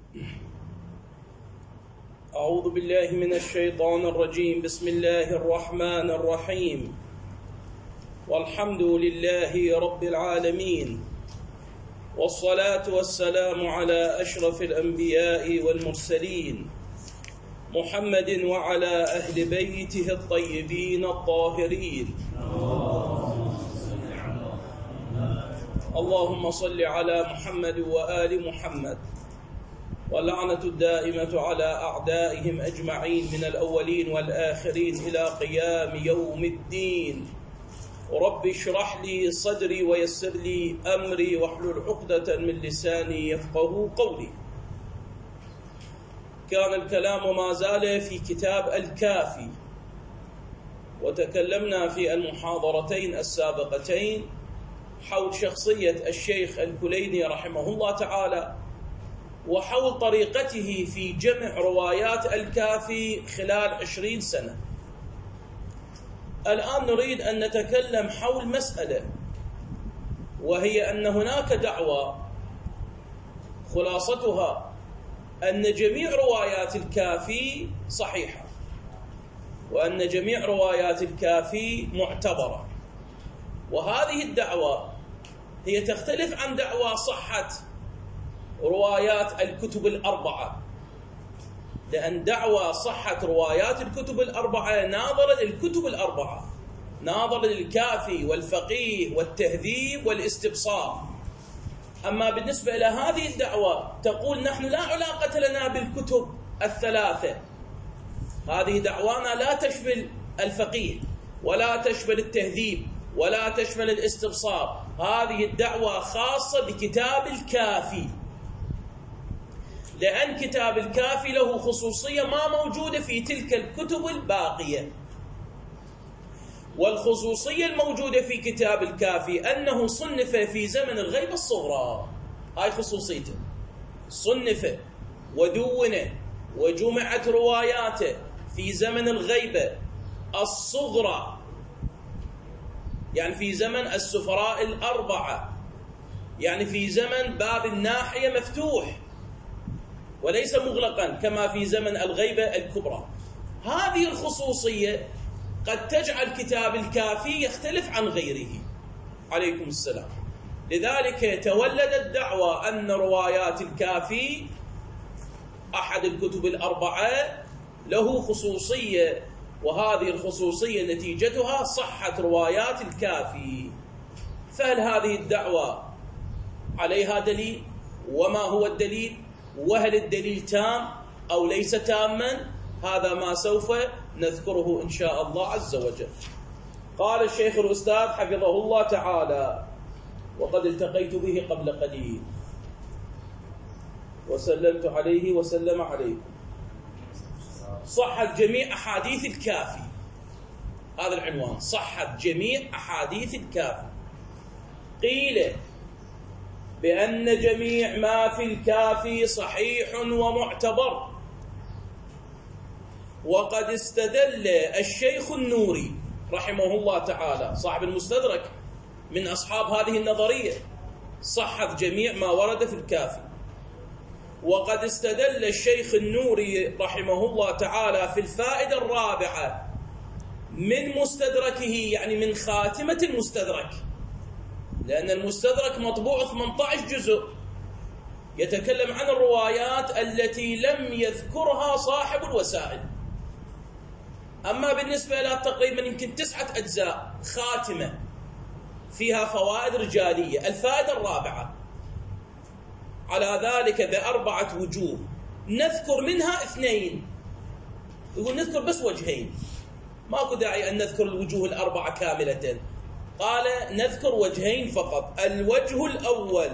أعوذ بالله من الشيطان الرجيم. بسم الله الرحمن الرحيم. والحمد لله رب العالمين، والصلاة والسلام على أشرف الأنبياء والمرسلين محمد وعلى أهل بيته الطيبين الطاهرين. اللهم صل على محمد وآل محمد، واللعنة الدائمة على أعدائهم أجمعين من الأولين والآخرين إلى قيام يوم الدين. رب اشرح لي صدري ويسر لي أمري واحلل عقدة من لساني يفقه قولي. كان الكلام ما زال في كتاب الكافي، وتكلمنا في المحاضرتين السابقتين حول شخصية الشيخ الكليني رحمه الله تعالى، وحول طريقته في جمع روايات الكافي خلال 20 سنة. الآن نريد أن نتكلم حول مسألة، وهي أن هناك دعوة خلاصتها أن جميع روايات الكافي صحيحة، وأن جميع روايات الكافي معتبرة. وهذه الدعوة هي تختلف عن دعوى صحة روايات الكتب الأربعة، لأن دعوى صحة روايات الكتب الأربعة ناظرة للكتب الأربعة، ناظرة للكافي والفقيه والتهذيب والاستبصار. أما بالنسبة إلى هذه الدعوة تقول نحن لا علاقة لنا بالكتب الثلاثة، هذه دعوانا لا تشمل الفقيه ولا تشمل التهذيب ولا تشمل الاستبصار، هذه الدعوة خاصة بكتاب الكافي، لأن كتاب الكافي له خصوصية ما موجودة في تلك الكتب الباقية. والخصوصية الموجودة في كتاب الكافي أنه صنف في زمن الغيبة الصغرى، هاي خصوصيته، صنف ودون وجمعت رواياته في زمن الغيبة الصغرى، يعني في زمن السفراء الأربعة، يعني في زمن باب الناحية مفتوح وليس مغلقا كما في زمن الغيبة الكبرى. هذه الخصوصية قد تجعل كتاب الكافي يختلف عن غيره. عليكم السلام. لذلك تولدت دعوة أن روايات الكافي أحد الكتب الأربعة له خصوصية، وهذه الخصوصية نتيجتها صحة روايات الكافي. فهل هذه الدعوة عليها دليل؟ وما هو الدليل؟ وهل الدليل تام أو ليس تاما؟ هذا ما سوف نذكره إن شاء الله عز وجل. قال الشيخ الأستاذ حفظه الله تعالى، وقد التقيت به قبل قليل وسلمت عليه وسلم عليكم: صحت جميع أحاديث الكافي. هذا العنوان: صحت جميع أحاديث الكافي. قيل بأن جميع ما في الكافي صحيح ومعتبر. وقد استدل الشيخ النوري رحمه الله تعالى صاحب المستدرك من أصحاب هذه النظرية، صحت جميع ما ورد في الكافي. وقد استدل الشيخ النوري رحمه الله تعالى في الفائدة الرابعة من مستدركه، يعني من خاتمة المستدرك، لأن المستدرك مطبوع 18 جزء يتكلم عن الروايات التي لم يذكرها صاحب الوسائل. أما بالنسبة إلى تقريبا يمكن 9 أجزاء خاتمة فيها فوائد رجالية. الفائدة الرابعة على ذلك ب4 وجوه، نذكر منها 2. يقول نذكر بس وجهين، ماكو داعي أن نذكر الوجوه ال4 كاملة، قال نذكر وجهين فقط. الوجه الأول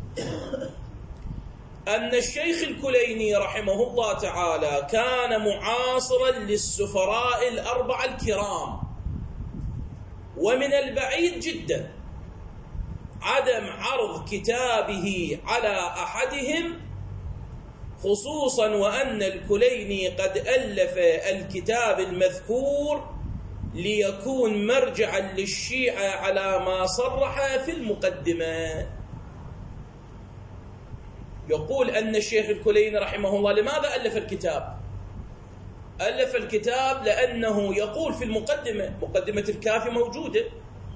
أن الشيخ الكليني رحمه الله تعالى كان معاصرا للسفراء ال4 الكرام، ومن البعيد جدا عدم عرض كتابه على أحدهم، خصوصا وأن الكليني قد ألف الكتاب المذكور ليكون مرجعا للشيعة على ما صرح في المقدمة. يقول أن الشيخ الكليني رحمه الله لماذا ألف الكتاب؟ ألف الكتاب لأنه يقول في المقدمة، مقدمة الكافي موجودة.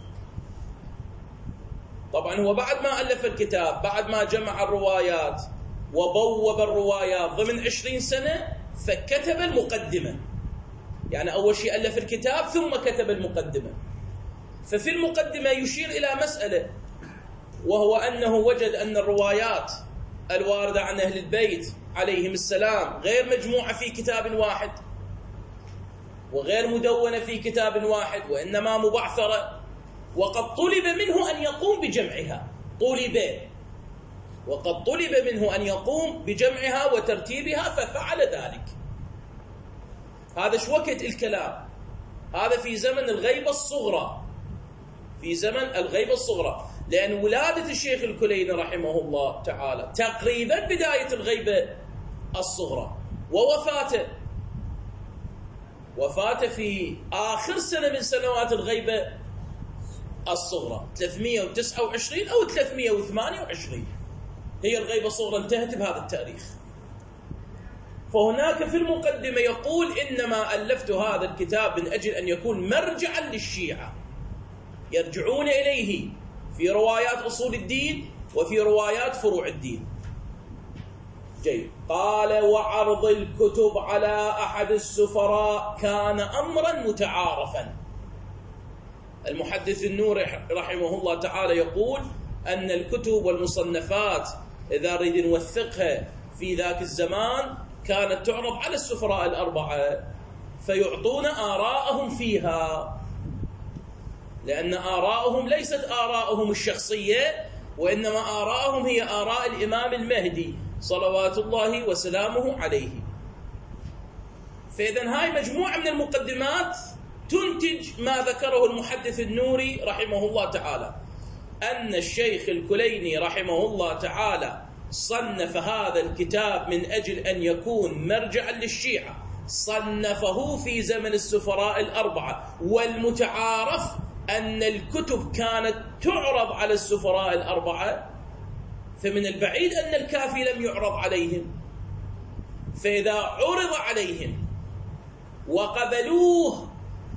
طبعا هو بعد ما ألف الكتاب، بعد ما جمع الروايات وبوب الروايات ضمن 20 سنة، فكتب المقدمة. يعني أول شيء ألف الكتاب ثم كتب المقدمة. ففي المقدمة يشير إلى مسألة، وهو أنه وجد أن الروايات الواردة عن أهل البيت عليهم السلام غير مجموعة في كتاب واحد، وغير مدونة في كتاب واحد، وإنما مبعثرة، وقد طلب منه أن يقوم بجمعها. وقد طلب منه أن يقوم بجمعها وترتيبها، ففعل ذلك. هذا شو وقت الكلام؟ هذا في زمن الغيبة الصغرى، في زمن الغيبة الصغرى، لأن ولادة الشيخ الكليني رحمه الله تعالى تقريبا بداية الغيبة الصغرى، وفاته في آخر سنة من سنوات الغيبة الصغرى 329 أو 328 هي الغيبة الصغرى، انتهت بهذا التاريخ. فهناك في المقدمة يقول إنما ألفت هذا الكتاب من أجل أن يكون مرجعا للشيعة يرجعون إليه في روايات أصول الدين وفي روايات فروع الدين. جيد. قال: وعرض الكتب على أحد السفراء كان أمرا متعارفا. المحدث النوري رحمه الله تعالى يقول أن الكتب والمصنفات إذا نريد نوثقها في ذاك الزمان كانت تعرض على السفراء الأربعة فيعطون آراءهم فيها، لأن آراءهم ليست آراءهم الشخصية، وإنما آراءهم هي آراء الإمام المهدي صلوات الله وسلامه عليه. فإذن هاي مجموعة من المقدمات تنتج ما ذكره المحدث النوري رحمه الله تعالى، أن الشيخ الكليني رحمه الله تعالى صنف هذا الكتاب من أجل أن يكون مرجعا للشيعة، صنفه في زمن السفراء الأربعة، والمتعارف أن الكتب كانت تعرض على السفراء الأربعة، فمن البعيد أن الكافي لم يعرض عليهم. فإذا عرض عليهم وقبلوه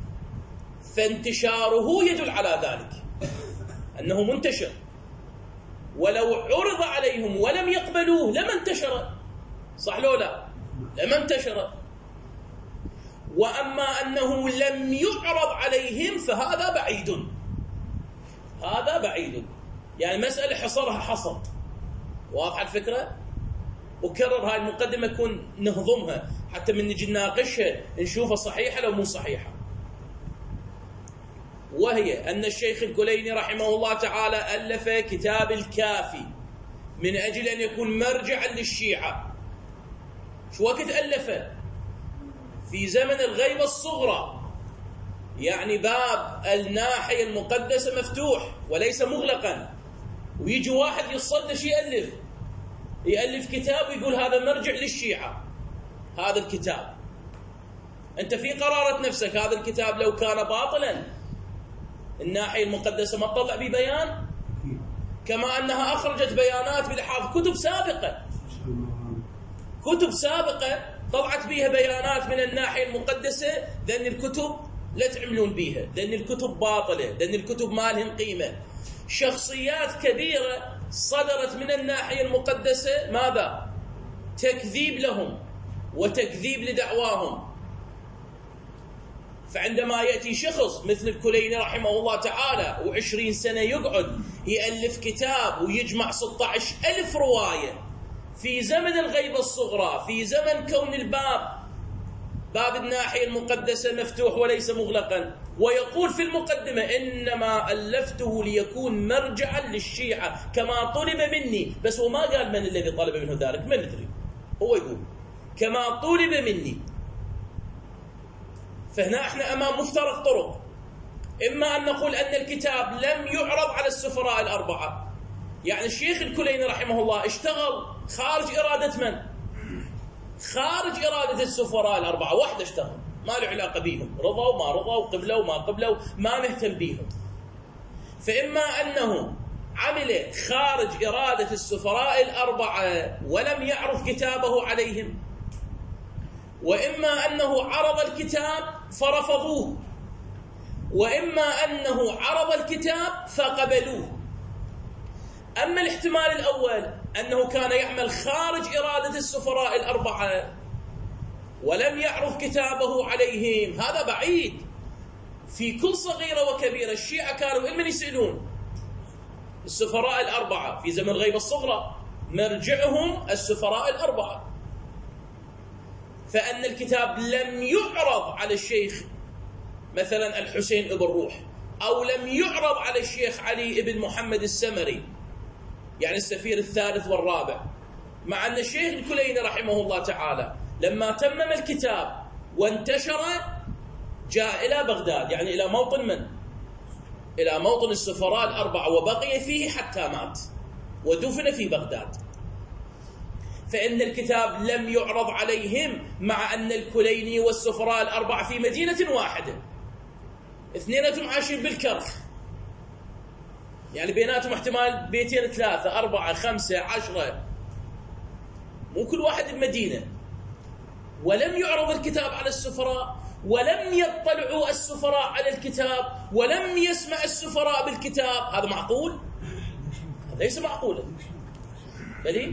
فانتشاره يدل على ذلك أنه منتشر، ولو عرض عليهم ولم يقبلوه لما انتشر. صح لو لا؟ لما انتشر. وأما أنه لم يعرض عليهم فهذا بعيد، هذا بعيد. يعني مسألة حصرها حصر. واضح الفكرة؟ وكرر هاي المقدمة كون نهضمها حتى من نجي نناقشها نشوفها صحيحة لو مو صحيحة. وهي أن الشيخ الكليني رحمه الله تعالى ألف كتاب الكافي من أجل أن يكون مرجعا للشيعة. شو وقت ألفه؟ في زمن الغيبة الصغرى، يعني باب الناحية المقدسة مفتوح وليس مغلقا، ويجي واحد يتصدش يألف كتاب ويقول هذا مرجع للشيعة. هذا الكتاب أنت في قرارة نفسك هذا الكتاب لو كان باطلا الناحية المقدسة ما تطلع به بيان، كما أنها أخرجت بيانات بلحاظ كتب سابقة طلعت بها بيانات من الناحية المقدسة، لأن الكتب لا تعملون بها، لأن الكتب باطلة، لأن الكتب ما لهم قيمة. شخصيات كبيرة صدرت من الناحية المقدسة ماذا؟ تكذيب لهم وتكذيب لدعواهم. فعندما يأتي شخص مثل الكليني رحمه الله تعالى و20 سنة يقعد يألف كتاب ويجمع 16,000 رواية في زمن الغيبة الصغرى، في زمن كون باب الناحية المقدسة مفتوح وليس مغلقا، ويقول في المقدمة إنما ألفته ليكون مرجعا للشيعة كما طلب مني. بس هو ما قال من الذي طلب منه ذلك، ما ندري، هو يقول كما طلب مني. فهنا احنا امام مفترق طرق، اما ان نقول ان الكتاب لم يعرض على السفراء الأربعة، يعني الشيخ الكليني رحمه الله اشتغل خارج إرادة من؟ خارج إرادة السفراء الأربعة، وحده اشتغل ما له علاقة بيهم، رضوا ما رضوا، قبلوا ما قبلوا، ما مهتم بيهم. فإما أنه عمل خارج إرادة السفراء الأربعة ولم يعرف كتابه عليهم، وإما أنه عرض الكتاب فرفضوه، وإما أنه عرض الكتاب فقبلوه. أما الاحتمال الأول أنه كان يعمل خارج إرادة السفراء الأربعة ولم يعرف كتابه عليهم، هذا بعيد. في كل صغيرة وكبيرة الشيعة كانوا من يسألون السفراء الأربعة في زمن الغيبة الصغرى، مرجعهم السفراء الأربعة. فأن الكتاب لم يعرض على الشيخ مثلا الحسين ابن روح، أو لم يعرض على الشيخ علي ابن محمد السمري، يعني السفير الثالث والرابع، مع أن الشيخ الكليني رحمه الله تعالى لما تمم الكتاب وانتشر جاء إلى بغداد، يعني إلى موطن من؟ إلى موطن السفراء الأربعة، وبقي فيه حتى مات ودفن في بغداد. فإن الكتاب لم يعرض عليهم، مع أن الكليني والسفراء الأربعة في مدينة واحدة، اثنيناتهم عايشين بالكرخ، يعني بيناتهم احتمال بيتين 3 4 5 10، مو كل واحد بمدينة. ولم يعرض الكتاب على السفراء، ولم يطلعوا السفراء على الكتاب، ولم يسمع السفراء بالكتاب. هذا معقول؟ ليس معقولا. بلي؟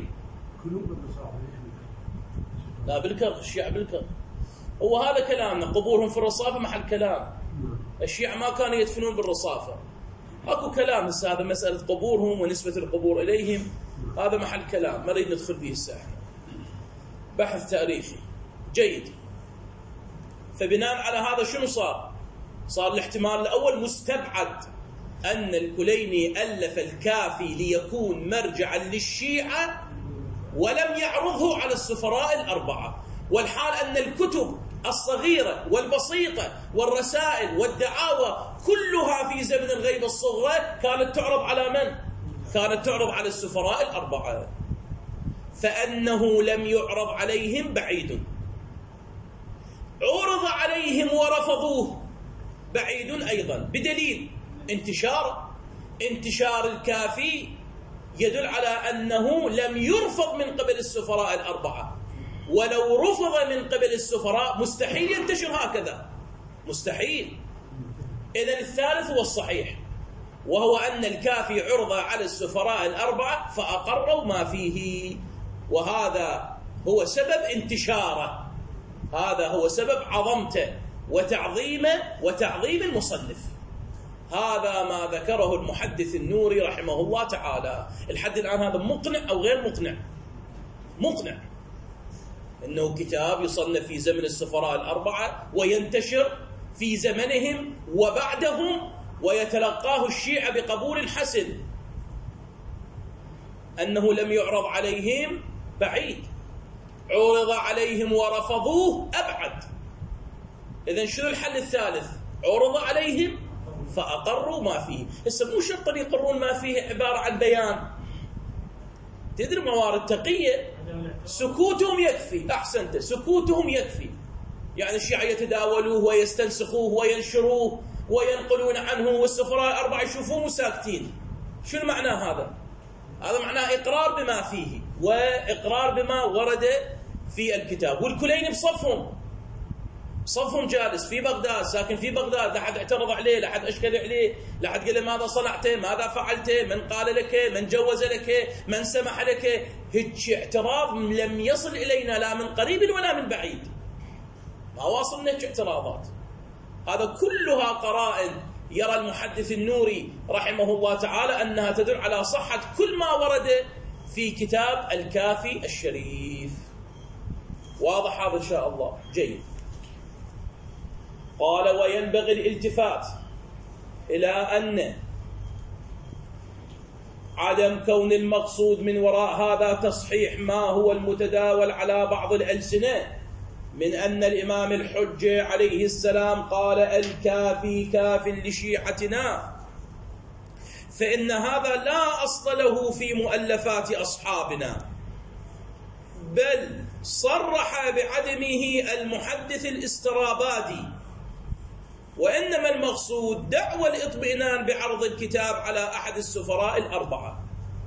لا بالكرخ، الشيعة بالكرخ. هو هذا كلامنا، قبورهم في الرصافة محل كلام. الشيعة ما كانوا يدفنون بالرصافة، اكو كلام هسه، هذا مسألة قبورهم ونسبة القبور إليهم، هذا محل كلام ما نريد ندخل فيه هسه، بحث تاريخي جيد. فبناء على هذا شنو صار؟ صار الاحتمال الأول مستبعد، أن الكليني ألف الكافي ليكون مرجعا للشيعة ولم يعرضه على السفراء الأربعة، والحال أن الكتب الصغيرة والبسيطة والرسائل والدعاوى كلها في زمن الغيبة الصغرى كانت تعرض على من؟ كانت تعرض على السفراء الأربعة. فأنه لم يعرض عليهم بعيد، عرض عليهم ورفضوه بعيد أيضا، بدليل انتشار الكافي يدل على أنه لم يرفض من قبل السفراء الأربعة، ولو رفض من قبل السفراء مستحيل ينتشر هكذا، مستحيل. إذن الثالث هو الصحيح، وهو أن الكافي عرض على السفراء الأربعة فأقروا ما فيه، وهذا هو سبب انتشاره، هذا هو سبب عظمته وتعظيم المصنف. هذا ما ذكره المحدث النوري رحمه الله تعالى. الحد الآن هذا مقنع أو غير مقنع؟ مقنع، إنه كتاب يصنف في زمن السفراء الأربعة وينتشر في زمنهم وبعدهم ويتلقاه الشيعة بقبول حسن. أنه لم يعرض عليهم بعيد، عرض عليهم ورفضوه أبعد. إذن شنو الحل الثالث؟ عرض عليهم فأقروا ما فيه. هسه مو شرط يقرون ما فيه عبارة عن بيان، تدري موارد تقية، سكوتهم يكفي. أحسنت، سكوتهم يكفي. يعني الشيعة يتداولوه ويستنسخوه وينشروه وينقلون عنه، والسفراء الأربعة يشوفوه مساكتين. شنو معناه هذا؟ هذا معناه إقرار بما فيه وإقرار بما ورد في الكتاب. والكليني بصفهم جالس في بغداد، ساكن في بغداد، لا حد اعترض عليه، لا حد أشكل عليه، لا حد قال ماذا صنعت، ماذا فعلت، من قال لك، من جوز لك، من سمح لك. هيك اعتراض لم يصل إلينا لا من قريب ولا من بعيد، ما واصلنا هيك اعتراضات. هذا كلها قرائن يرى المحدث النوري رحمه الله تعالى أنها تدل على صحة كل ما ورد في كتاب الكافي الشريف. واضح هذا إن شاء الله؟ جيد. قال: وينبغي الالتفات إلى أن عدم كون المقصود من وراء هذا تصحيح ما هو المتداول على بعض الألسنة من أن الإمام الحجة عليه السلام قال: الكافي كاف لشيعتنا، فإن هذا لا أصل له في مؤلفات أصحابنا، بل صرح بعدمه المحدث الاسترابادي وإنما المقصود دعوى الاطمئنان بعرض الكتاب على أحد السفراء الأربعة.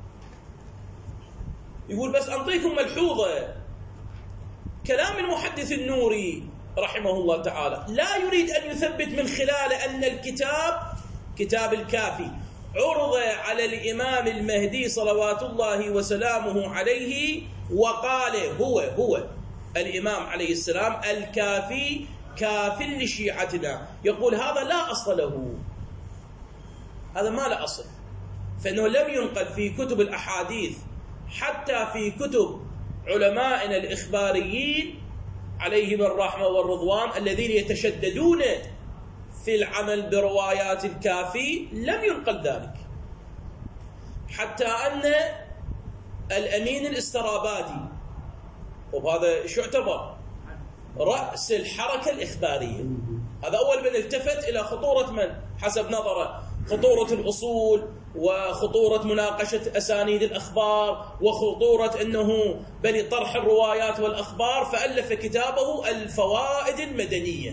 يقول بس أنطيكم ملحوظة، كلام المحدث النوري رحمه الله تعالى لا يريد أن يثبت من خلاله أن الكتاب كتاب الكافي عرض على الإمام المهدي صلوات الله وسلامه عليه وقال هو الإمام عليه السلام الكافي كاف لشيعتنا. يقول هذا لا أصل له، هذا ما له أصل، فإنه لم ينقل في كتب الأحاديث حتى في كتب علمائنا الإخباريين عليهم الرحمة والرضوان الذين يتشددون في العمل بروايات الكافي، لم ينقل ذلك. حتى أن الأمين الاسترابادي، وهذا شو يعتبر رأس الحركة الإخبارية، هذا أول من التفت إلى خطورة من حسب نظره خطورة الأصول وخطورة مناقشة أسانيد الأخبار وخطورة أنه بل طرح الروايات والأخبار، فألف كتابه الفوائد المدنية.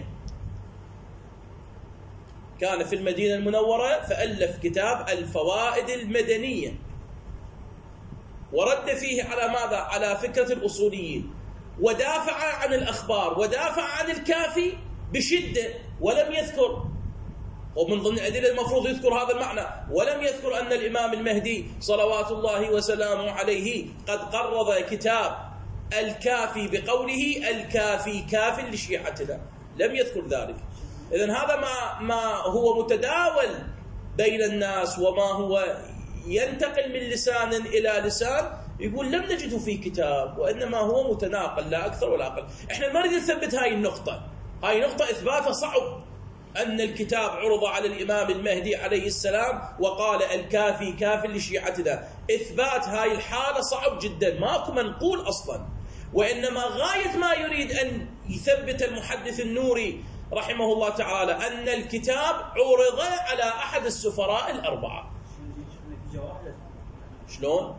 كان في المدينة المنورة فألف كتاب الفوائد المدنية، ورد فيه على ماذا؟ على فكرة الأصوليين، ودافع عن الأخبار ودافع عن الكافي بشدة، ولم يذكر، ومن ضمن الأدلة المفروض يذكر هذا المعنى، ولم يذكر أن الإمام المهدي صلوات الله وسلامه عليه قد قرض كتاب الكافي بقوله الكافي كاف لشيعتنا، لم يذكر ذلك. إذن هذا ما هو متداول بين الناس وما هو ينتقل من لسان إلى لسان، يقول لم نجده في كتاب، وإنما هو متناقل لا أكثر ولا أقل. إحنا ما نريد نثبت هاي النقطة، هاي نقطة إثباتها صعب، أن الكتاب عرض على الإمام المهدي عليه السلام وقال الكافي كاف لشيعتنا. إثبات هاي الحالة صعب جدا، ماكو منقول أصلا، وإنما غاية ما يريد أن يثبت المحدث النوري رحمه الله تعالى أن الكتاب عرض على أحد السفراء الأربعة. شلون؟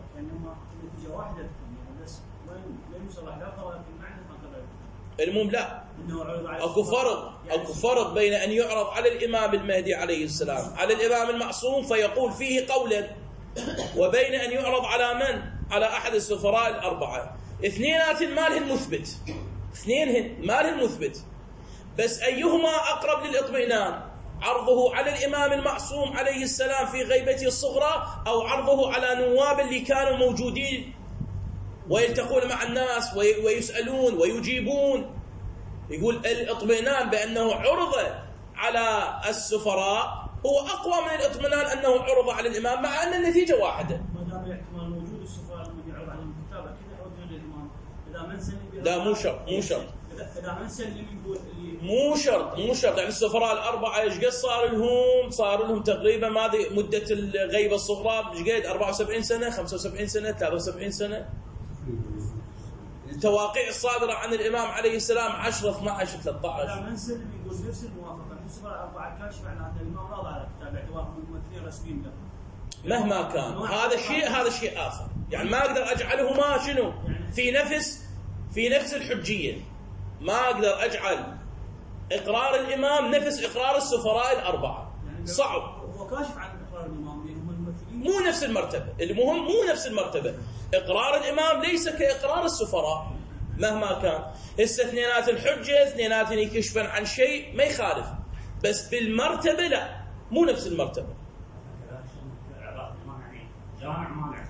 المهم لا، أكو فرق بين أن يعرض على الإمام المهدي عليه السلام على الإمام المعصوم فيقول فيه قولا، وبين أن يعرض على من؟ على أحد السفراء الأربعة. اثنينات مالهن مثبت، اثنينهن مالهن مثبت، بس أيهما أقرب للإطمئنان؟ عرضه على الإمام المعصوم عليه السلام في غيبته الصغرى، أو عرضه على نواب اللي كانوا موجودين ويلتقون مع الناس ويسألون ويجيبون؟ يقول الاطمئنان بأنه عرض على السفراء هو أقوى من الاطمئنان أنه عرض على الإمام، مع أن النتيجة واحدة. ما دام الاحتمال موجود السفراء لما يعرض عليهم الكتاب أكيد يعرضون على الإمام. إذا من سلم لا مو شرط، إذا من سلم يقول مو شرط يعني السفراء الأربعة إيش قد صار لهم تقريبا مدة الغيبة الصغرى إيش قد 74 سنة 75 سنة 73 سنة. التواقيع الصادرة عن الإمام عليه السلام 10 12 13. إذا من سلم يقول نفس الموافقة السفراء الأربعة كاش معناته الإمام راضى على الكتاب باعتبارهم ممثلين رسميين له. مهما كان هذا شيء آخر، يعني ما أقدر أجعلهما شنو في نفس الحجية، ما أقدر أجعل إقرار الإمام نفس إقرار السفراء الأربعة، صعب. هو كاشف عن إقرار الإمام لأنهم الممثلين مو نفس المرتبة، المهم مو نفس المرتبة. إقرار الإمام ليس كإقرار السفراء مهما كان. هسه اثنينات الحجة، اثنينات يكشفن عن شيء ما يخالف، بس بالمرتبة لا، مو نفس المرتبة. جامع مانع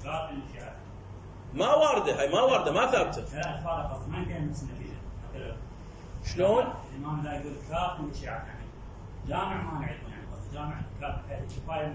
ما واردة، هاي ما واردة، ما ثابتة. ما كان نفس النتيجة. شلون؟ الإمام لا يقول كاف من الشيعة، يعني جامع مانع، يعني جامع كفاية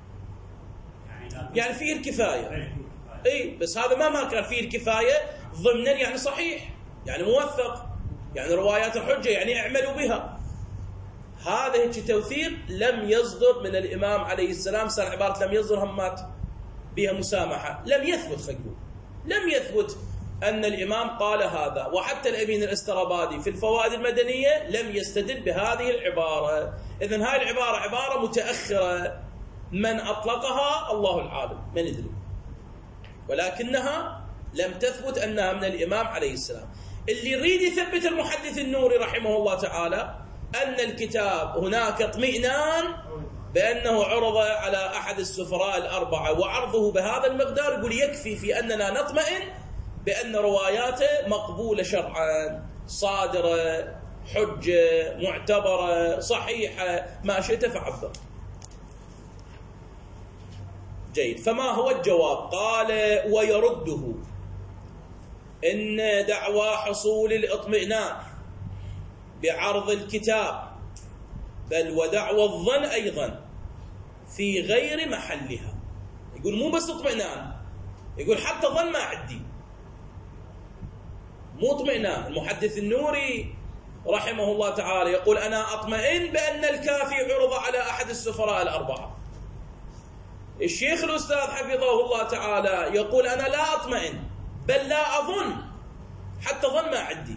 يعني فيه الكفاية. اي بس هذا ما كان فيه الكفاية ضمنا، يعني صحيح، يعني موثق، يعني روايات الحجة، يعني اعملوا بها. هذا التوثيق لم يصدر من الإمام عليه السلام، صار عبارة لم يصدر همات بها مسامحة، لم يثبت، خلقوا لم يثبت أن الإمام قال هذا. وحتى الأمين الاسترابادي في الفوائد المدنية لم يستدل بهذه العبارة. إذن هاي العبارة عبارة متأخرة، من أطلقها الله العالم، من يدري، ولكنها لم تثبت أنها من الإمام عليه السلام. اللي يريد يثبت المحدث النوري رحمه الله تعالى أن الكتاب هناك اطمئنان بأنه عرض على أحد السفراء الأربعة، وعرضه بهذا المقدار يقول يكفي في أننا نطمئن بأن رواياته مقبولة شرعا، صادرة، حجة، معتبرة، صحيحة، ما شئت فعبر. جيد. فما هو الجواب؟ قال: ويرده إن دعوى حصول الاطمئنان بعرض الكتاب بل ودعوى الظن أيضا في غير محلها. يقول مو بس اطمئنان، يقول حتى ظن ما عندي، مو اطمئنان. المحدث النوري رحمه الله تعالى يقول: أنا أطمئن بأن الكافي عرض على أحد السفراء الأربعة. الشيخ الأستاذ حفظه الله تعالى يقول: أنا لا أطمئن بل لا أظن، حتى ظن ما عندي.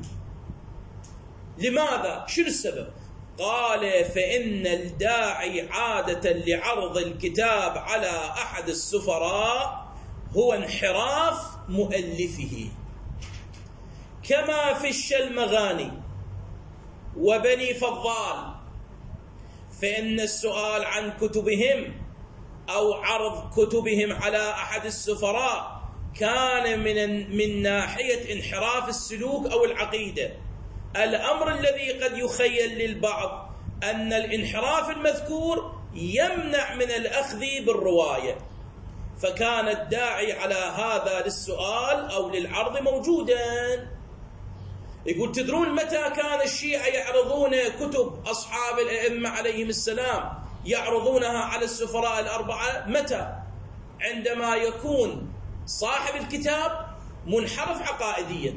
لماذا؟ شنو السبب؟ قال: فإن الداعي عادة لعرض الكتاب على أحد السفراء هو انحراف مؤلفه، كما في الشلمغاني وبني فضال، فإن السؤال عن كتبهم أو عرض كتبهم على أحد السفراء كان من ناحية انحراف السلوك أو العقيدة، الأمر الذي قد يخيل للبعض أن الانحراف المذكور يمنع من الأخذ بالرواية، فكان الداعي على هذا للسؤال أو للعرض موجودا. يقول: تدرون متى كان الشيعة يعرضون كتب أصحاب الأئمة عليهم السلام، يعرضونها على السفراء الأربعة؟ متى؟ عندما يكون صاحب الكتاب منحرف عقائديا.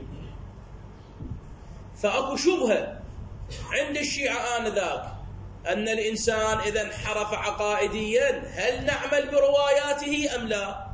فأكو شبهة عند الشيعة آنذاك أن الإنسان إذا انحرف عقائديا هل نعمل برواياته أم لا؟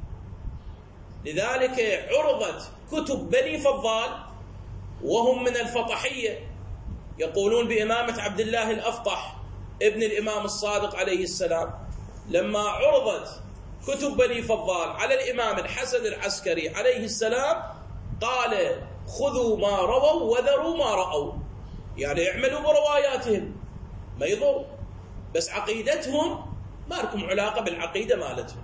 لذلك عرضت كتب بني فضال وهم من الفطحية، يقولون بإمامة عبد الله الأفطح ابن الإمام الصادق عليه السلام. لما عرضت كتب بني فضال على الإمام الحسن العسكري عليه السلام قال: خذوا ما رووا وذروا ما رأوا، يعني اعملوا برواياتهم ما يضر، بس عقيدتهم ما لكم علاقة بالعقيدة مالتهم.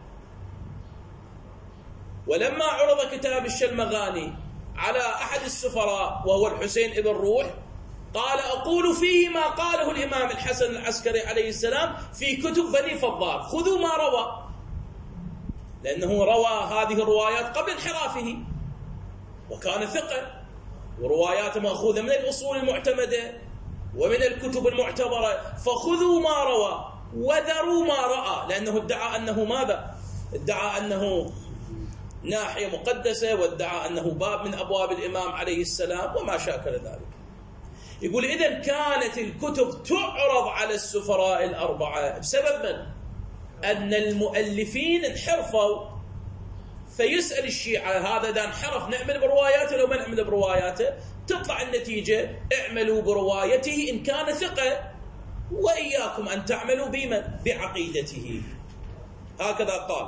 ولما عرض كتاب الشلمغاني على أحد السفراء وهو الحسين ابن روح قال: أقول فيه ما قاله الإمام الحسن العسكري عليه السلام في كتب بني فضال، خذوا ما روى، لأنه روى هذه الروايات قبل انحرافه وكان ثقة، ورواياته مأخوذة من الأصول المعتمدة ومن الكتب المعتبرة، فخذوا ما روى وذروا ما رأى، لأنه ادعى أنه ماذا؟ ادعى أنه ناحية مقدسة، وادعى أنه باب من أبواب الإمام عليه السلام وما شاكل ذلك. يقول: إذن كانت الكتب تعرض على السفراء الأربعة بسبب من؟ أن المؤلفين انحرفوا. فيسأل الشيعة: هذا إذا انحرف نعمل برواياته لو ما نعمل برواياته؟ تطلع النتيجة: اعملوا بروايته إن كان ثقة، وإياكم أن تعملوا بمن؟ بعقيدته. هكذا قال.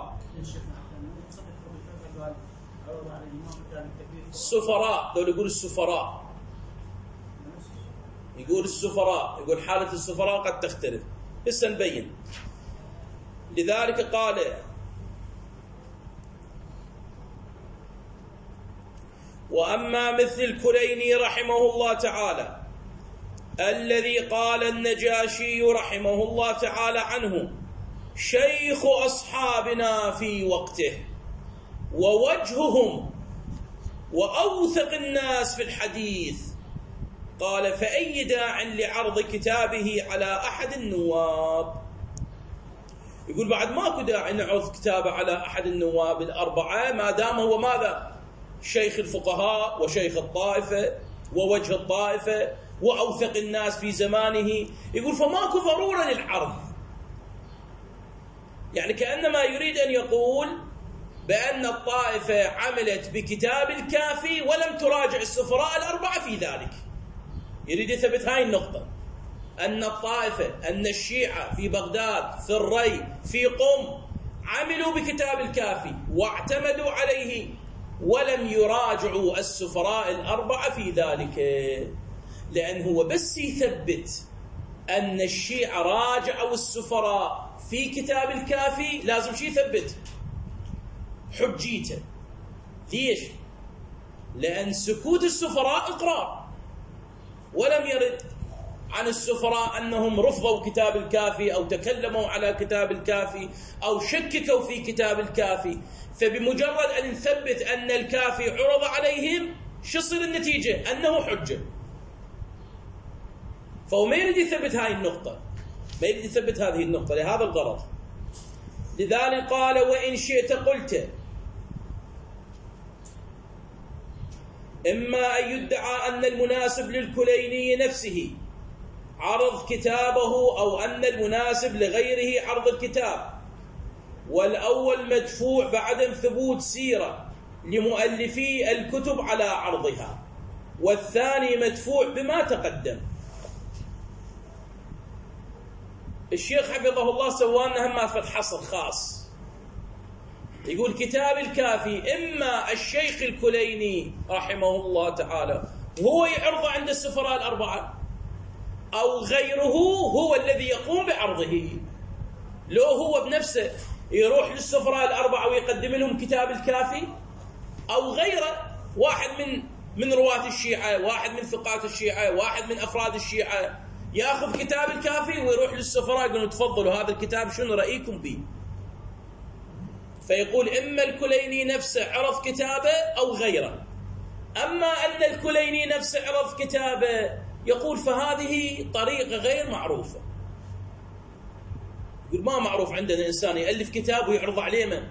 السفراء دول يقول السفراء، يقول السفراء، يقول حالة السفراء قد تختلف، هسه نبين. لذلك قال: وأما مثل الكليني رحمه الله تعالى الذي قال النجاشي رحمه الله تعالى عنه شيخ أصحابنا في وقته ووجههم وأوثق الناس في الحديث، قال: فأي داع لعرض كتابه على أحد النواب؟ يقول بعد ماكو داعي نعرض كتابه على أحد النواب الأربعة ما دام هو ماذا؟ شيخ الفقهاء وشيخ الطائفة ووجه الطائفة وأوثق الناس في زمانه. يقول فماكو ضرورة للعرض، يعني كأنما يريد أن يقول بأن الطائفة عملت بكتاب الكافي ولم تراجع السفراء الأربعة في ذلك. يريد يثبت هاي النقطة، أن الطائفة، أن الشيعة في بغداد، في الري، في قم، عملوا بكتاب الكافي واعتمدوا عليه ولم يراجعوا السفراء الأربعة في ذلك، لأن هو بس يثبت أن الشيعة راجعوا السفراء في كتاب الكافي لازم شي يثبت حجيته. ليش؟ لأن سكوت السفراء إقرار، ولم يرد عن السفراء أنهم رفضوا كتاب الكافي أو تكلموا على كتاب الكافي أو شككوا في كتاب الكافي. فبمجرد أن نثبت أن الكافي عرض عليهم شو تصير النتيجة؟ أنه حجة. فهو ما يريد يثبت هاي النقطة، ما يريد يثبت هذه النقطة لهذا الغرض. لذلك قال: وإن شئت قلت إما أن يدعى أن المناسب للكليني نفسه عرض كتابه، أو أن المناسب لغيره عرض الكتاب، والأول مدفوع بعدم ثبوت سيرة لمؤلفي الكتب على عرضها، والثاني مدفوع بما تقدم. الشيخ حفظه الله سوانا هم فتح حصر خاص، يقول كتاب الكافي إما الشيخ الكليني رحمه الله تعالى هو يعرضه عند السفراء الأربعة، أو غيره هو الذي يقوم بعرضه. لو هو بنفسه يروح للسفراء الأربعة ويقدم لهم كتاب الكافي، أو غيره، واحد من رواة الشيعة، واحد من ثقات الشيعة، واحد من أفراد الشيعة، يأخذ كتاب الكافي ويروح للسفراء يقولون تفضلوا هذا الكتاب شنو رأيكم به؟ فيقول إما الكليني نفسه عرض كتابه أو غيره. أما أن الكليني نفسه عرض كتابه يقول فهذه طريقة غير معروفة. يقول ما معروف عندنا إنسان يألف كتاب ويعرض عليه من؟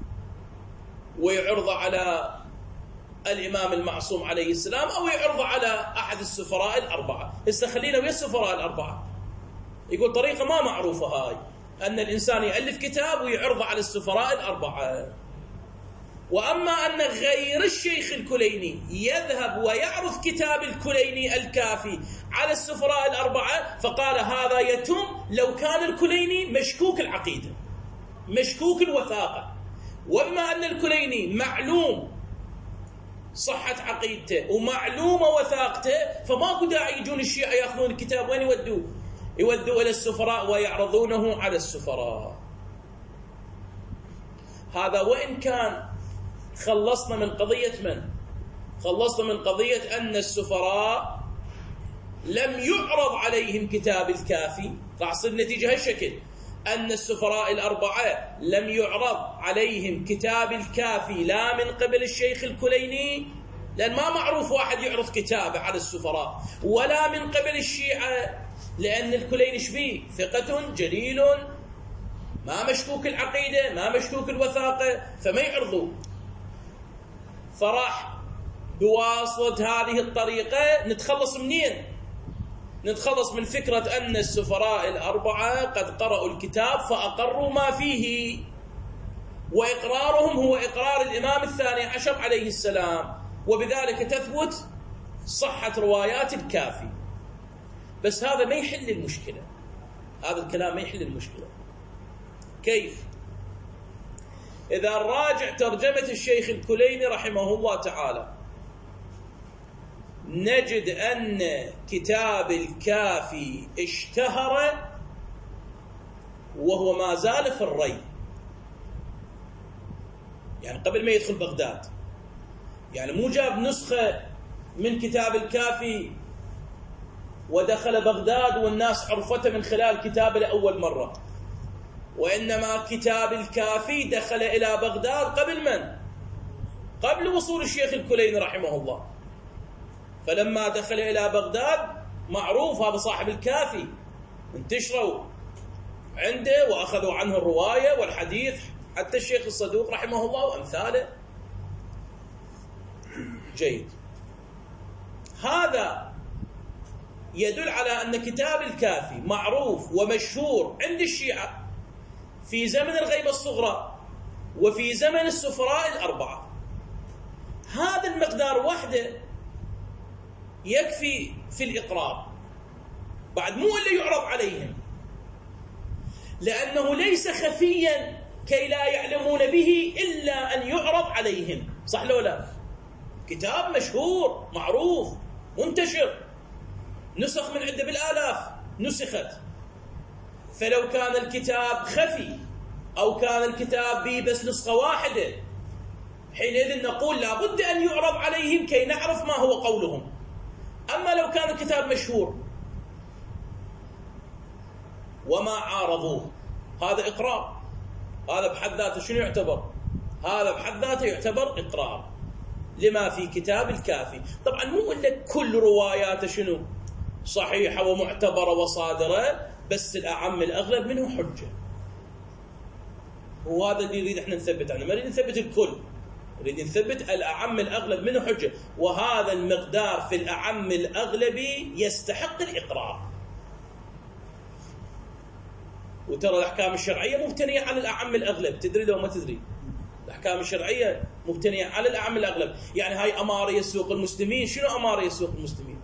ويعرض على الإمام المعصوم عليه السلام، أو يعرض على أحد السفراء الأربعة. هسه خلينا ويا السفراء الأربعة. يقول طريقة ما معروفة هاي، أن الإنسان يألف كتاب ويعرض على السفراء الأربعة. وأما أن غير الشيخ الكليني يذهب ويعرض كتاب الكليني الكافي على السفراء الأربعة، فقال هذا يتم لو كان الكليني مشكوك العقيدة مشكوك الوثاقة. وبما أن الكليني معلوم صحة عقيدته ومعلومة وثاقته، فماكو داعي يجون الشيعة يأخذون الكتاب وين يودوه إلى السفراء ويعرضونه على السفراء. هذا وإن كان خلصنا من قضية أن السفراء لم يعرض عليهم كتاب الكافي. راح تصير النتيجة هالشكل، أن السفراء الأربعة لم يعرض عليهم كتاب الكافي لا من قبل الشيخ الكليني، لأن ما معروف واحد يعرض كتابه على السفراء، ولا من قبل الشيعة، لأن الكليني شبيه ثقة جليل ما مشكوك العقيدة ما مشكوك الوثاقة، فما يعرضوا. فراح بواسطة هذه الطريقة نتخلص منين؟ نتخلص من فكرة أن السفراء الأربعة قد قرأوا الكتاب فأقروا ما فيه، وإقرارهم هو إقرار الإمام الثاني عشر عليه السلام، وبذلك تثبت صحة روايات الكافي. بس هذا ما يحل المشكلة، هذا الكلام ما يحل المشكلة. كيف؟ إذا نراجع ترجمة الشيخ الكليني رحمه الله تعالى نجد أن كتاب الكافي اشتهر وهو ما زال في الري، يعني قبل ما يدخل بغداد، يعني مو جاب نسخة من كتاب الكافي ودخل بغداد والناس عرفته من خلال كتابه لأول مرة، وإنما كتاب الكافي دخل إلى بغداد قبل من؟ قبل وصول الشيخ الكليني رحمه الله. فلما دخل إلى بغداد معروف هذا صاحب الكافي، انتشروا عنده وأخذوا عنه الرواية والحديث، حتى الشيخ الصدوق رحمه الله وأمثاله. جيد، هذا يدل على أن كتاب الكافي معروف ومشهور عند الشيعة في زمن الغيبة الصغرى وفي زمن السفراء الأربعة. هذا المقدار وحده يكفي في الإقرار، بعد مو إلا يعرض عليهم، لأنه ليس خفيا كي لا يعلمون به إلا أن يعرض عليهم. صح لو لا؟ كتاب مشهور معروف منتشر، نسخ من عنده بالآلاف، نسخت. فلو كان الكتاب خفي أو كان الكتاب به بس نسخة واحدة، حينئذ نقول لابد أن يعرض عليهم كي نعرف ما هو قولهم. أما لو كان الكتاب مشهور وما عارضوه، هذا إقرار. هذا بحد ذاته شنو يعتبر؟ هذا بحد ذاته يعتبر إقرار لما في كتاب الكافي. طبعا مو إلا كل رواياته شنو صحيحة ومعتبرة وصادرة، بس الأعم الأغلب منه حجة. وهذا اللي نريد احنا نثبت عنه، ما نريد نثبت الكل، نريد نثبت الأعم الأغلب منه حجة. وهذا المقدار في الأعم الأغلبي يستحق الإقرار. وترى الأحكام الشرعية مبتنية على الأعم الأغلب، تدري لو ما تدري الأحكام الشرعية مبتنية على الأعم الأغلب. يعني هاي أمارة يسوق المسلمين، شنو أمارة يسوق المسلمين؟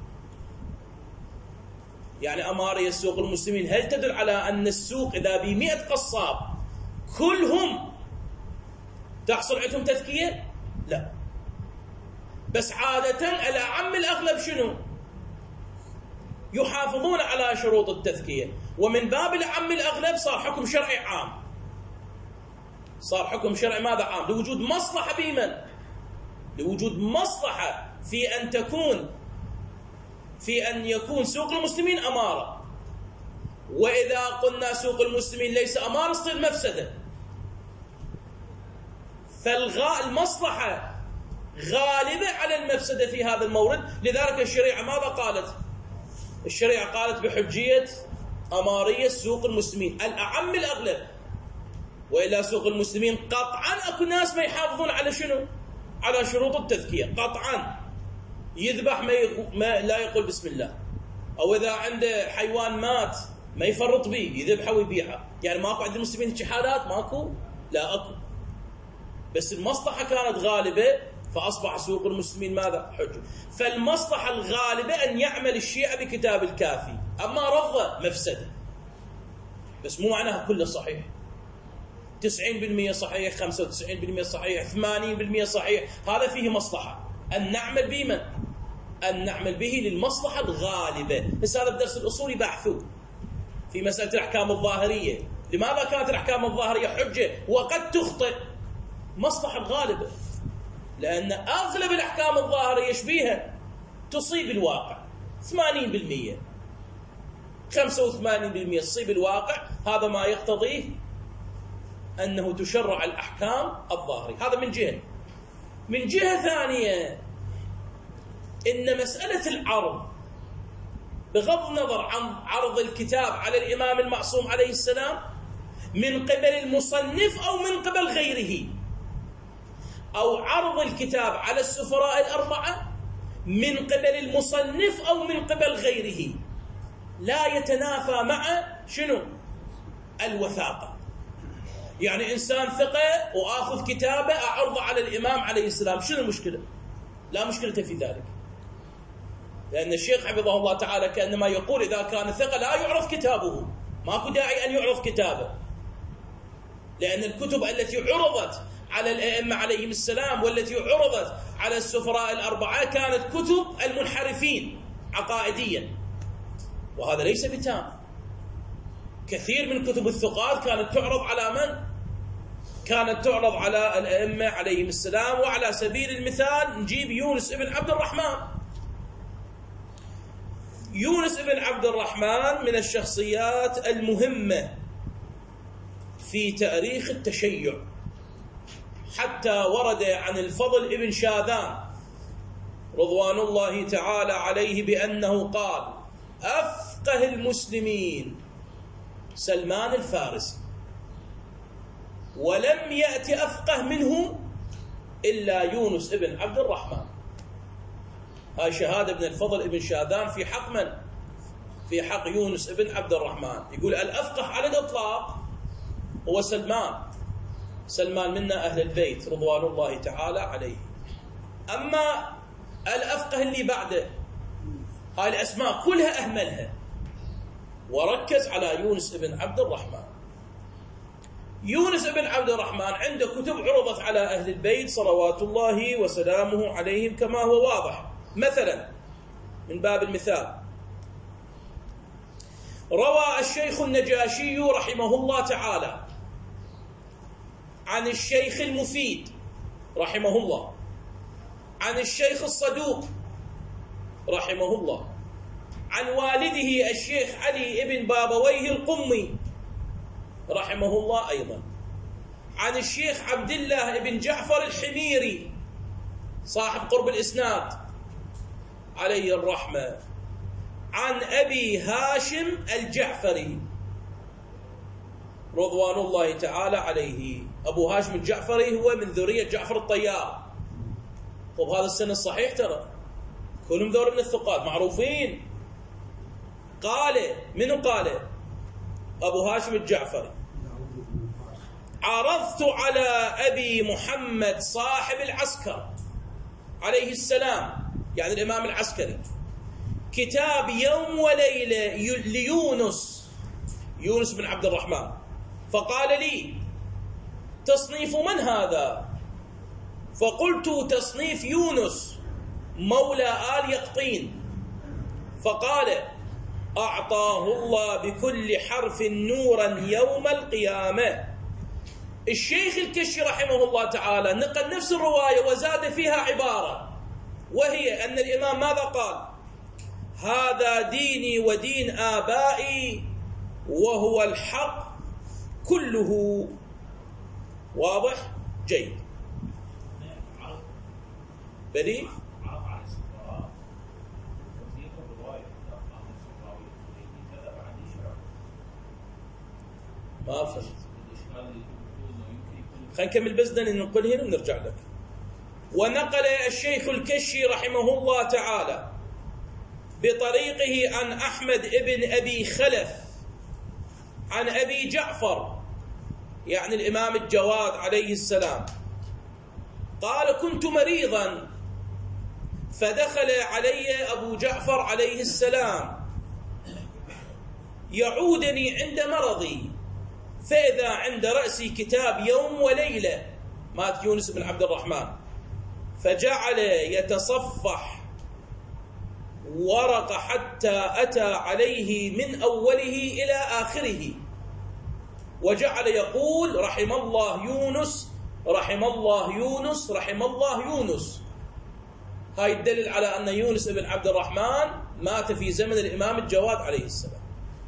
يعني أمارة يسوق المسلمين هل تدل على أن السوق إذا ب 100 قصاب كلهم تحصل عندهم تذكية؟ لا، بس عادة الأعم الأغلب شنو؟ يحافظون على شروط التذكية. ومن باب الأعم الأغلب صار حكم شرعي عام. صار حكم شرعي ماذا عام؟ لوجود مصلحة بمن؟ لوجود مصلحة في أن يكون سوق المسلمين أمارة. وإذا قلنا سوق المسلمين ليس أمارة تصير مفسدة. فالمصلحة غالبة على المفسدة في هذا المورد. لذلك الشريعة ماذا قالت؟ الشريعة قالت بحجية أمارية سوق المسلمين الأعم الأغلب. وإلا سوق المسلمين قطعا أكو ناس ما يحافظون على شنو؟ على شروط التذكية قطعا. يذبح ما لا يقول بسم الله، أو إذا عنده حيوان مات ما يفرط به، يذبحه ويبيعه. يعني ماكو عند المسلمين شحالات؟ ماكو، لا أكو. بس المصلحة كانت غالبة فأصبح سوق المسلمين ماذا؟ حجة. فالمصلحة الغالبة أن يعمل الشيعة بكتاب الكافي، أما رفضه مفسدة. بس مو معناها كله صحيح، 90% صحيح، 95% صحيح، 80% صحيح. هذا فيه مصلحة أن نعمل بمن؟ أن نعمل به للمصلحة الغالبة. بس هذا بدرس الأصول يبحثوا في مسألة الأحكام الظاهرية. لماذا كانت الأحكام الظاهرية حجة وقد تخطئ؟ مصلحة الغالبة، لأن أغلب الأحكام الظاهرية شبيها تصيب الواقع. 80% 85% تصيب الواقع. هذا ما يقتضيه أنه تشرع الأحكام الظاهرية. هذا من جهة. من جهة ثانية، إن مسألة العرض بغض النظر عن عرض الكتاب على الإمام المعصوم عليه السلام من قبل المصنف أو من قبل غيره، أو عرض الكتاب على السفراء الأربعة من قبل المصنف أو من قبل غيره، لا يتنافى مع شنو؟ الوثاقة. يعني إنسان ثقة وآخذ كتابه أعرضه على الإمام عليه السلام، شنو المشكلة؟ لا مشكلة في ذلك، لأن الشيخ حفظه الله تعالى كأنما يقول إذا كان ثقة لا يعرض كتابه، ماكو داعي أن يعرض كتابه، لأن الكتب التي عرضت على الأئمة عليهم السلام والتي عرضت على السفراء الأربعة كانت كتب المنحرفين عقائديا، وهذا ليس بتام. كثير من كتب الثقات كانت تعرض على من؟ كانت تعرض على الأئمة عليهم السلام. وعلى سبيل المثال نجيب يونس ابن عبد الرحمن. يونس ابن عبد الرحمن من الشخصيات المهمة في تاريخ التشيع، حتى ورد عن الفضل ابن شاذان رضوان الله تعالى عليه بأنه قال: أفقه المسلمين سلمان الفارسي، ولم يأتي أفقه منه إلا يونس ابن عبد الرحمن. هاي شهادة ابن الفضل ابن شاذان في حق من؟ في حق يونس ابن عبد الرحمن. يقول الأفقه على الإطلاق هو سلمان منا أهل البيت رضوان الله تعالى عليه. أما الأفقه اللي بعده هاي الأسماء كلها أهملها وركز على يونس ابن عبد الرحمن. يونس ابن عبد الرحمن عنده كتب عرضت على أهل البيت صلوات الله وسلامه عليهم كما هو واضح. مثلا من باب المثال روى الشيخ النجاشي رحمه الله تعالى عن الشيخ المفيد رحمه الله عن الشيخ الصدوق رحمه الله عن والده الشيخ علي بن بابويه القمي رحمه الله أيضا عن الشيخ عبد الله بن جعفر الحميري صاحب قرب الإسناد عليه الرحمة عن أبي هاشم الجعفري رضوان الله تعالى عليه. أبو هاشم الجعفري هو من ذرية جعفر الطيار. طب هذا السنة الصحيح ترى كلهم ذول من الثقات معروفين. قال منو قال؟ أبو هاشم الجعفري: عرضت على أبي محمد صاحب العسكر عليه السلام، يعني الإمام العسكري، كتاب يوم وليلة يونس بن عبد الرحمن، فقال لي: تصنيف من هذا؟ فقلت: تصنيف يونس مولى آل يقطين. فقال: أعطاه الله بكل حرف نورا يوم القيامة. الشيخ الكشي رحمه الله تعالى نقل نفس الرواية وزاد فيها عبارة، وهي أن الإمام ماذا قال؟ هذا ديني ودين آبائي وهو الحق كله. واضح؟ جيد. بدي ما فهمت. خلينا نكمل بس ننقل هنا ونرجع لك. ونقل الشيخ الكشي رحمه الله تعالى بطريقه عن أحمد ابن أبي خلف عن أبي جعفر، يعني الإمام الجواد عليه السلام، قال: كنت مريضا فدخل علي أبو جعفر عليه السلام يعودني عند مرضي، فإذا عند رأسي كتاب يوم وليلة، مات يونس بن عبد الرحمن، فجعل يتصفح ورق حتى أتى عليه من أوله إلى آخره، وجعل يقول: رحم الله يونس رحم الله يونس رحم الله يونس. هاي الدليل على أن يونس بن عبد الرحمن مات في زمن الإمام الجواد عليه السلام.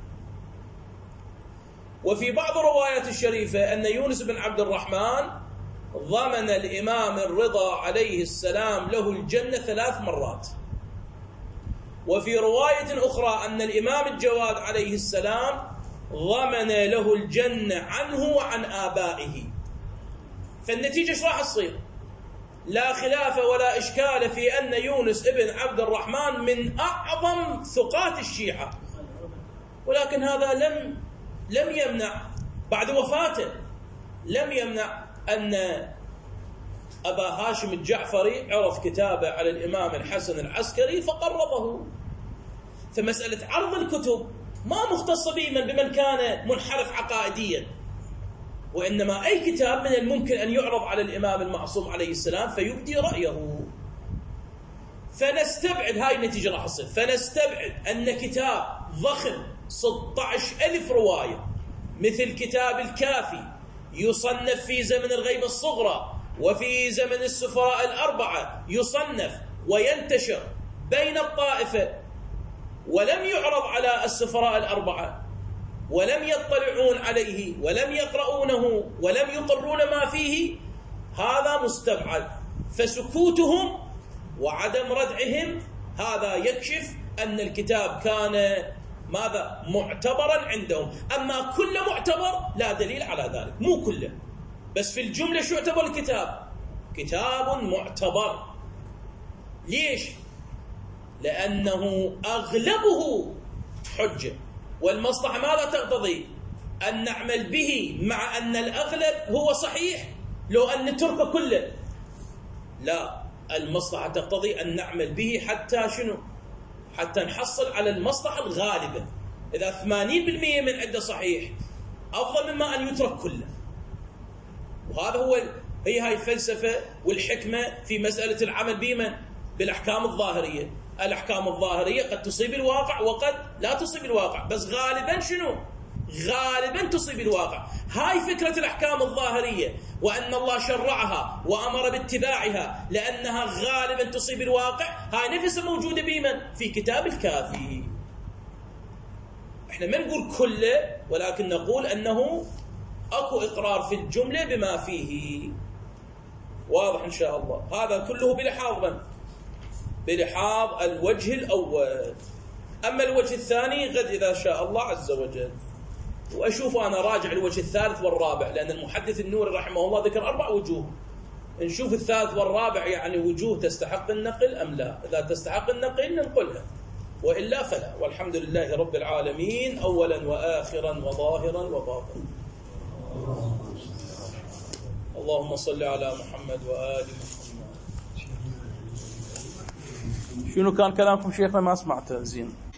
وفي بعض الروايات الشريفة أن يونس بن عبد الرحمن ضمن الإمام الرضا عليه السلام له الجنة 3 مرات. وفي رواية أخرى أن الإمام الجواد عليه السلام ضمن له الجنة عنه وعن آبائه. فالنتيجة ايش راح تصير؟ لا خلاف ولا إشكال في أن يونس بن عبد الرحمن من أعظم ثقات الشيعة، ولكن هذا لم يمنع بعد وفاته، لم يمنع أن أبا هاشم الجعفري عرض كتابه على الإمام الحسن العسكري فقربه. فمسألة عرض الكتب ما مختصة بمن كان منحرف عقائديا، وإنما أي كتاب من الممكن أن يعرض على الإمام المعصوم عليه السلام فيبدي رأيه. فنستبعد هاي النتيجة راح تصير، فنستبعد أن كتاب ضخم 16,000 رواية مثل كتاب الكافي يصنف في زمن الغيبة الصغرى وفي زمن السفراء الأربعة، يصنف وينتشر بين الطائفة ولم يعرض على السفراء الأربعة ولم يطلعون عليه ولم يقرؤونه ولم يقرون ما فيه، هذا مستبعد. فسكوتهم وعدم ردعهم هذا يكشف أن الكتاب كان ماذا؟ معتبرا عندهم. أما كله معتبر لا دليل على ذلك، مو كله، بس في الجملة شو يعتبر الكتاب؟ كتاب معتبر. ليش؟ لأنه أغلبه حجة، والمصلحة ماذا تقتضي؟ أن نعمل به مع أن الأغلب هو صحيح لو أن نتركه كله. لا، المصلحة تقتضي أن نعمل به حتى شنو؟ حتى نحصل على المصلحة الغالبة. إذا 80% من عنده صحيح أفضل مما أن يترك كله. وهذا هي هاي الفلسفة والحكمة في مسألة العمل بمن؟ بالأحكام الظاهرية. الأحكام الظاهرية قد تصيب الواقع وقد لا تصيب الواقع، بس غالبا شنو؟ غالبا تصيب الواقع. هاي فكرة الأحكام الظاهرية، وأن الله شرعها وأمر باتباعها لأنها غالبا تصيب الواقع، هاي نفسها موجودة بمن؟ في كتاب الكافي. احنا ما نقول كله، ولكن نقول أنه أكو إقرار في الجملة بما فيه. واضح إن شاء الله. هذا كله بلحاظ الوجه الأول. أما الوجه الثاني غد إذا شاء الله عز وجل. وأشوف أنا راجع الوجه الثالث والرابع، لأن المحدث النوري رحمه الله ذكر 4 وجوه. نشوف الثالث والرابع يعني وجوه تستحق النقل أم لا. إذا تستحق النقل ننقلها، وإلا فلا. والحمد لله رب العالمين، أولا وآخرا وظاهرا وباطنا. اللهم صل على محمد وآل محمد. شنو كان كلامكم شيخنا؟ ما سمعته زين.